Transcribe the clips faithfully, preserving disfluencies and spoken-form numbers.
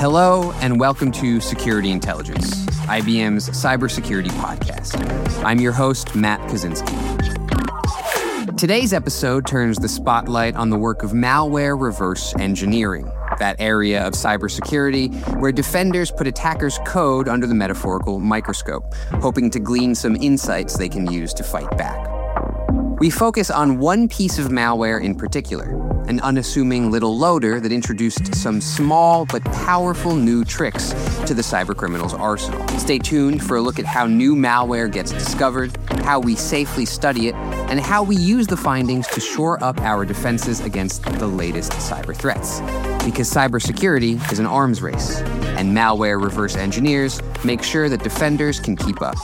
Hello, and welcome to Security Intelligence, I B M's cybersecurity podcast. I'm your host, Matt Kaczynski. Today's episode turns the spotlight on the work of malware reverse engineering, that area of cybersecurity where defenders put attackers' code under the metaphorical microscope, hoping to glean some insights they can use to fight back. We focus on one piece of malware in particular, an unassuming little loader that introduced some small but powerful new tricks to the cybercriminal's arsenal. Stay tuned for a look at how new malware gets discovered, how we safely study it, and how we use the findings to shore up our defenses against the latest cyber threats. Because cybersecurity is an arms race, and malware reverse engineers make sure that defenders can keep up.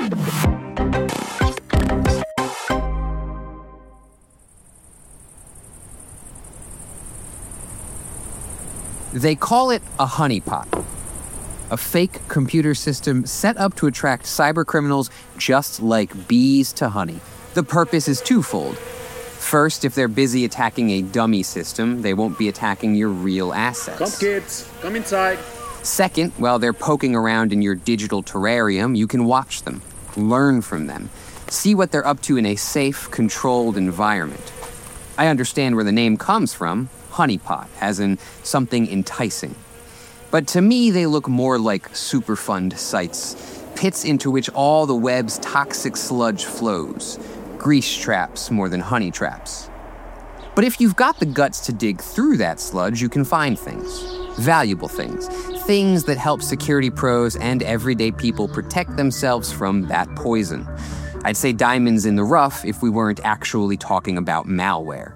They call it a honeypot, a fake computer system set up to attract cybercriminals just like bees to honey. The purpose is twofold. First, if they're busy attacking a dummy system, they won't be attacking your real assets. Come kids, come inside. Second, while they're poking around in your digital terrarium, you can watch them, learn from them, see what they're up to in a safe, controlled environment. I understand where the name comes from. Honeypot, as in something enticing. But to me, they look more like Superfund sites, pits into which all the web's toxic sludge flows, grease traps more than honey traps. But if you've got the guts to dig through that sludge, you can find things, valuable things, things that help security pros and everyday people protect themselves from that poison. I'd say diamonds in the rough if we weren't actually talking about malware.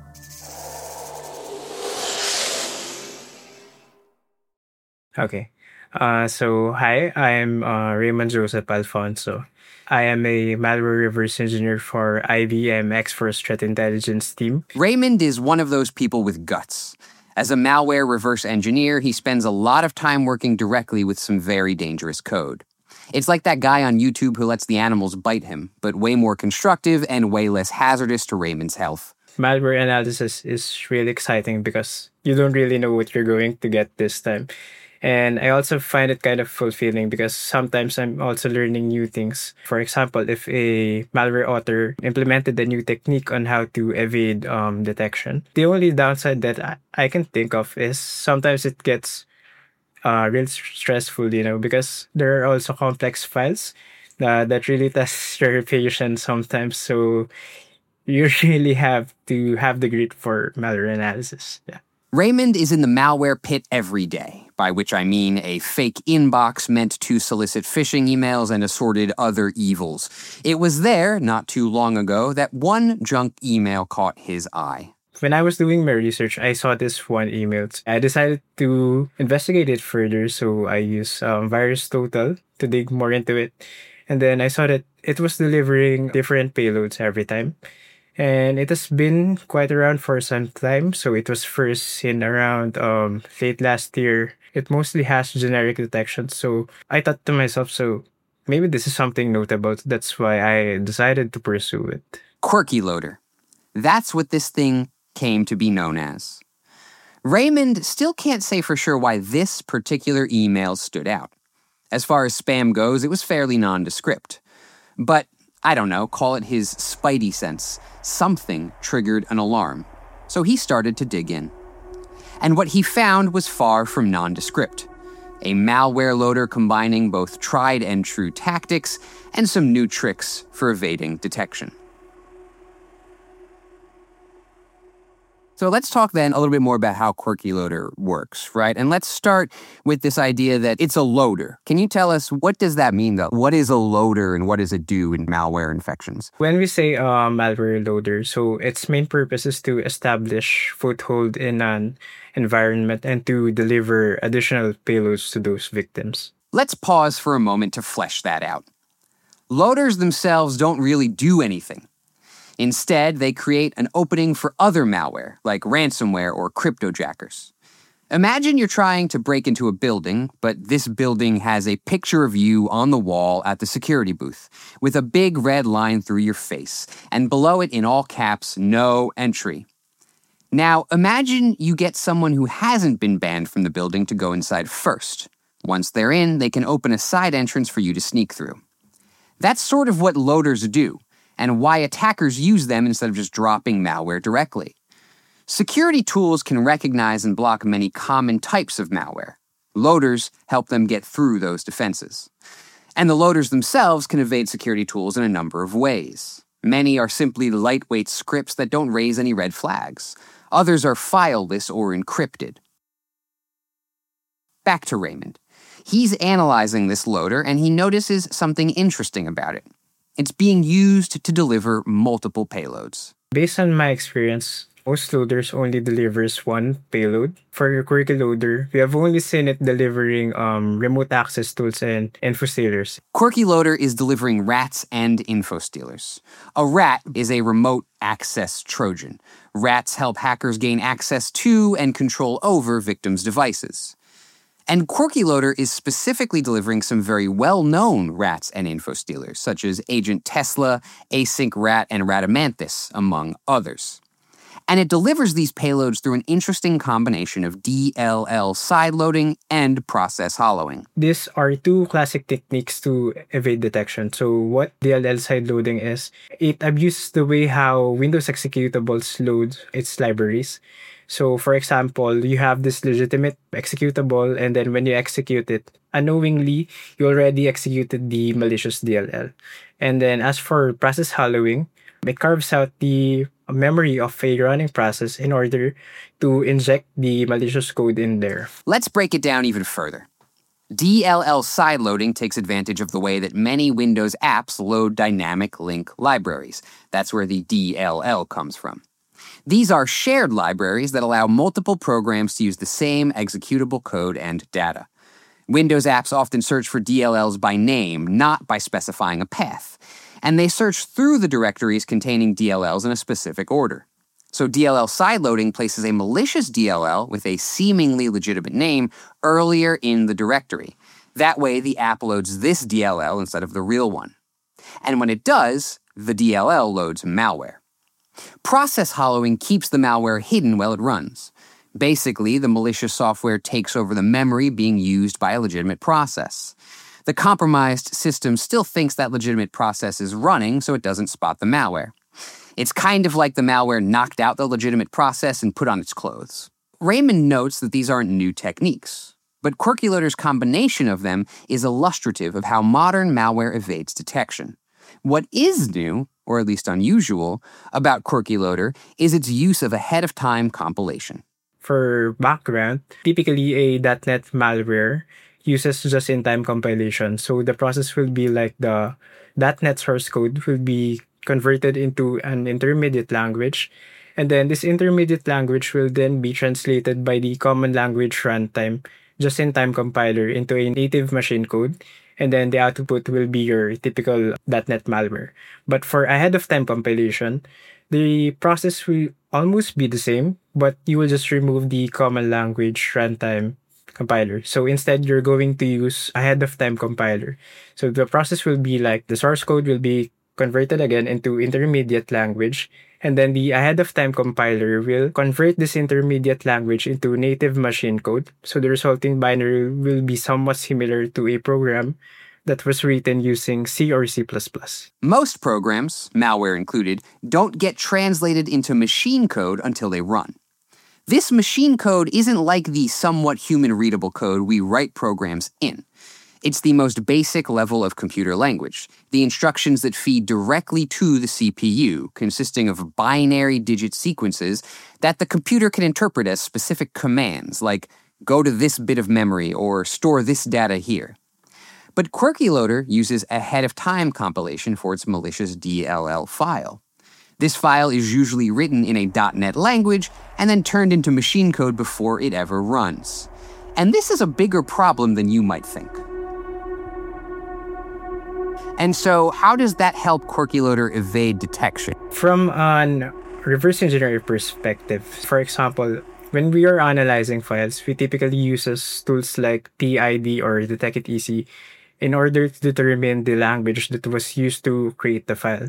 Okay. Uh, so, hi, I'm uh, Raymond Joseph Alfonso. I am a malware reverse engineer for I B M X-Force Threat Intelligence team. Raymond is one of those people with guts. As a malware reverse engineer, he spends a lot of time working directly with some very dangerous code. It's like that guy on YouTube who lets the animals bite him, but way more constructive and way less hazardous to Raymond's health. Malware analysis is really exciting because you don't really know what you're going to get this time. And I also find it kind of fulfilling because sometimes I'm also learning new things. For example, if a malware author implemented a new technique on how to evade um, detection, the only downside that I, I can think of is sometimes it gets uh, real stressful, you know, because there are also complex files uh, that really test your patience sometimes. So you really have to have the grit for malware analysis. Yeah. Raymond is in the malware pit every day, by which I mean a fake inbox meant to solicit phishing emails and assorted other evils. It was there, not too long ago, that one junk email caught his eye. When I was doing my research, I saw this one email. I decided to investigate it further, so I used um, VirusTotal to dig more into it. And then I saw that it was delivering different payloads every time. And it has been quite around for some time. So it was first seen around um, late last year. It mostly has generic detection. So I thought to myself, so maybe this is something notable. That's why I decided to pursue it. Quirky Loader. That's what this thing came to be known as. Raymond still can't say for sure why this particular email stood out. As far as spam goes, it was fairly nondescript. But I don't know, call it his spidey sense. Something triggered an alarm. So he started to dig in. And what he found was far from nondescript. A malware loader combining both tried and true tactics and some new tricks for evading detection. So let's talk then a little bit more about how Quirky Loader works, right? And let's start with this idea that it's a loader. Can you tell us, what does that mean, though? What is a loader and what does it do in malware infections? When we say uh, malware loader, so its main purpose is to establish foothold in an environment and to deliver additional payloads to those victims. Let's pause for a moment to flesh that out. Loaders themselves don't really do anything. Instead, they create an opening for other malware, like ransomware or cryptojackers. Imagine you're trying to break into a building, but this building has a picture of you on the wall at the security booth, with a big red line through your face, and below it in all caps, no entry. Now, imagine you get someone who hasn't been banned from the building to go inside first. Once they're in, they can open a side entrance for you to sneak through. That's sort of what loaders do, and why attackers use them instead of just dropping malware directly. Security tools can recognize and block many common types of malware. Loaders help them get through those defenses. And the loaders themselves can evade security tools in a number of ways. Many are simply lightweight scripts that don't raise any red flags. Others are fileless or encrypted. Back to Raymond. He's analyzing this loader and he notices something interesting about it. It's being used to deliver multiple payloads. Based on my experience, most loaders only delivers one payload. For your Quirky Loader, we have only seen it delivering um, remote access tools and info stealers. Quirky Loader is delivering rats and info stealers. A rat is a remote access Trojan. Rats help hackers gain access to and control over victims' devices. And Quirky Loader is specifically delivering some very well-known rats and info stealers, such as Agent Tesla, Async Rat, and Radamanthus, among others. And it delivers these payloads through an interesting combination of D L L sideloading and process hollowing. These are two classic techniques to evade detection. So what D L L sideloading is, it abuses the way how Windows executables load its libraries. So for example, you have this legitimate executable, and then when you execute it, unknowingly, you already executed the malicious D L L. And then as for process hollowing, it carves out the memory of a running process in order to inject the malicious code in there. Let's break it down even further. D L L sideloading takes advantage of the way that many Windows apps load dynamic link libraries. That's where the D L L comes from. These are shared libraries that allow multiple programs to use the same executable code and data. Windows apps often search for D L Ls by name, not by specifying a path. And they search through the directories containing D L Ls in a specific order. So D L L sideloading places a malicious D L L with a seemingly legitimate name earlier in the directory. That way, the app loads this D L L instead of the real one. And when it does, the D L L loads malware. Process hollowing keeps the malware hidden while it runs. Basically, the malicious software takes over the memory being used by a legitimate process. The compromised system still thinks that legitimate process is running, so it doesn't spot the malware. It's kind of like the malware knocked out the legitimate process and put on its clothes. Raymond notes that these aren't new techniques, but Quirky Loader's combination of them is illustrative of how modern malware evades detection. What is new, or at least unusual, about Quirky Loader is its use of ahead-of-time compilation. For background, typically a .dot net malware uses just-in-time compilation. So the process will be like the .dot net source code will be converted into an intermediate language. And then this intermediate language will then be translated by the common language runtime just-in-time compiler into a native machine code. And then the output will be your typical .dot net malware. But for ahead-of-time compilation, the process will almost be the same, but you will just remove the common language runtime compiler. So instead, you're going to use ahead-of-time compiler. So the process will be like the source code will be converted again into intermediate language, and then the ahead-of-time compiler will convert this intermediate language into native machine code. So the resulting binary will be somewhat similar to a program that was written using C or C plus plus. Most programs, malware included, don't get translated into machine code until they run. This machine code isn't like the somewhat human-readable code we write programs in. It's the most basic level of computer language, the instructions that feed directly to the C P U, consisting of binary digit sequences that the computer can interpret as specific commands, like go to this bit of memory or store this data here. But Quirky Loader uses ahead-of-time compilation for its malicious D L L file. This file is usually written in a .dot net language and then turned into machine code before it ever runs. And this is a bigger problem than you might think. And so, how does that help Quirky Loader evade detection? From an reverse engineering perspective, for example, when we are analyzing files, we typically use tools like P I D or Detect It Easy in order to determine the language that was used to create the file.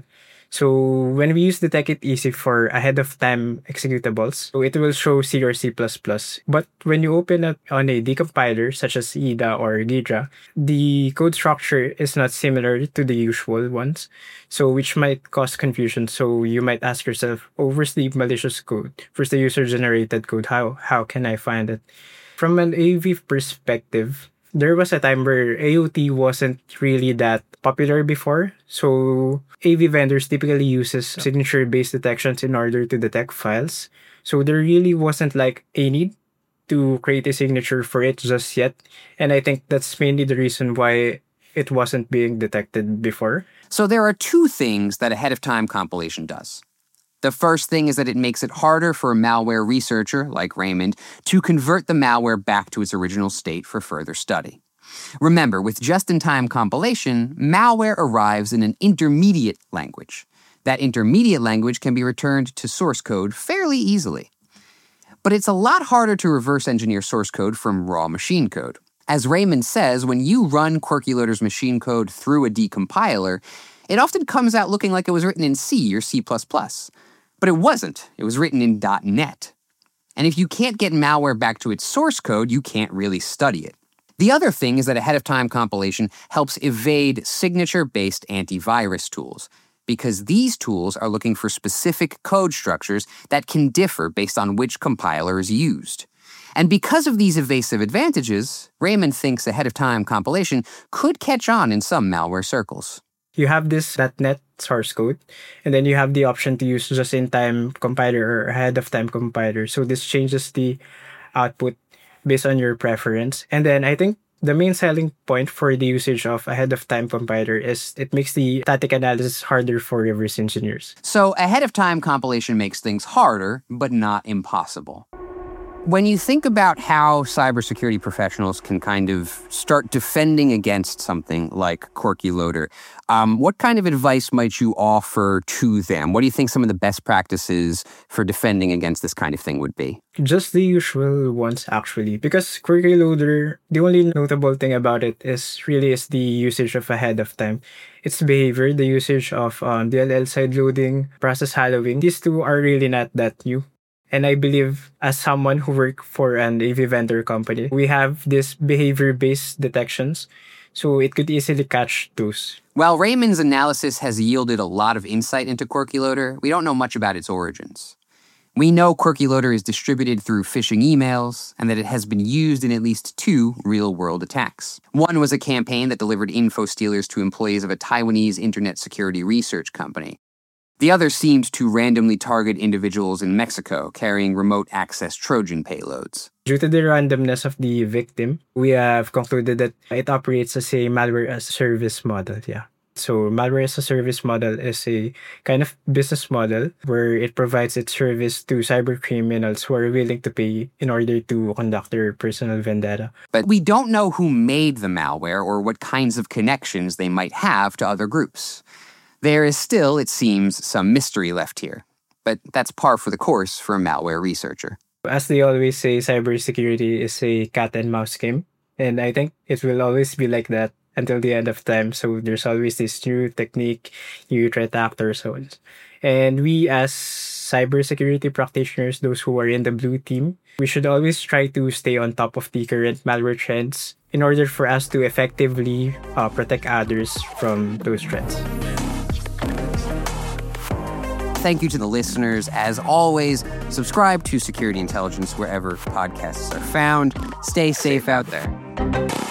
So when we use Detect It Easy for ahead-of-time executables, so it will show C or C plus plus. But when you open it on a decompiler such as I D A or Ghidra, the code structure is not similar to the usual ones, so which might cause confusion. So you might ask yourself, oh, where's the malicious code? Where's the user-generated code? How, how can I find it? From an A V perspective, there was a time where A O T wasn't really that popular before. So A V vendors typically uses signature-based detections in order to detect files. So there really wasn't like a need to create a signature for it just yet. And I think that's mainly the reason why it wasn't being detected before. So there are two things that ahead-of-time compilation does. The first thing is that it makes it harder for a malware researcher, like Raymond, to convert the malware back to its original state for further study. Remember, with just-in-time compilation, malware arrives in an intermediate language. That intermediate language can be returned to source code fairly easily. But it's a lot harder to reverse engineer source code from raw machine code. As Raymond says, when you run QuirkyLoader's machine code through a decompiler, it often comes out looking like it was written in C or C plus plus. But it wasn't. It was written in .NET. And if you can't get malware back to its source code, you can't really study it. The other thing is that ahead-of-time compilation helps evade signature-based antivirus tools, because these tools are looking for specific code structures that can differ based on which compiler is used. And because of these evasive advantages, Raymond thinks ahead-of-time compilation could catch on in some malware circles. You have this .NET source code, and then you have the option to use just-in-time compiler or ahead-of-time compiler. So this changes the output based on your preference. And then I think the main selling point for the usage of ahead-of-time compiler is it makes the static analysis harder for reverse engineers. So ahead-of-time compilation makes things harder, but not impossible. When you think about how cybersecurity professionals can kind of start defending against something like QuirkyLoader, um, what kind of advice might you offer to them? What do you think some of the best practices for defending against this kind of thing would be? Just the usual ones, actually. Because QuirkyLoader, the only notable thing about it is really is the usage of ahead of time. Its behavior, the usage of um, D L L side loading, process hallowing, these two are really not that new. And I believe as someone who works for an A V vendor company, we have this behavior-based detections, so it could easily catch those. While Raymond's analysis has yielded a lot of insight into QuirkyLoader, we don't know much about its origins. We know QuirkyLoader is distributed through phishing emails and that it has been used in at least two real-world attacks. One was a campaign that delivered info stealers to employees of a Taiwanese internet security research company. The other seemed to randomly target individuals in Mexico carrying remote access Trojan payloads. Due to the randomness of the victim, we have concluded that it operates as a malware as a service model. Yeah. So malware as a service model is a kind of business model where it provides its service to cyber criminals who are willing to pay in order to conduct their personal vendetta. But we don't know who made the malware or what kinds of connections they might have to other groups. There is still, it seems, some mystery left here, but that's par for the course for a malware researcher. As they always say, cybersecurity is a cat and mouse game, and I think it will always be like that until the end of time. So there's always this new technique, new threat actors, so on. And we as cybersecurity practitioners, those who are in the blue team, we should always try to stay on top of the current malware trends in order for us to effectively uh, protect others from those threats. Thank you to the listeners. As always, subscribe to Security Intelligence wherever podcasts are found. Stay safe out there.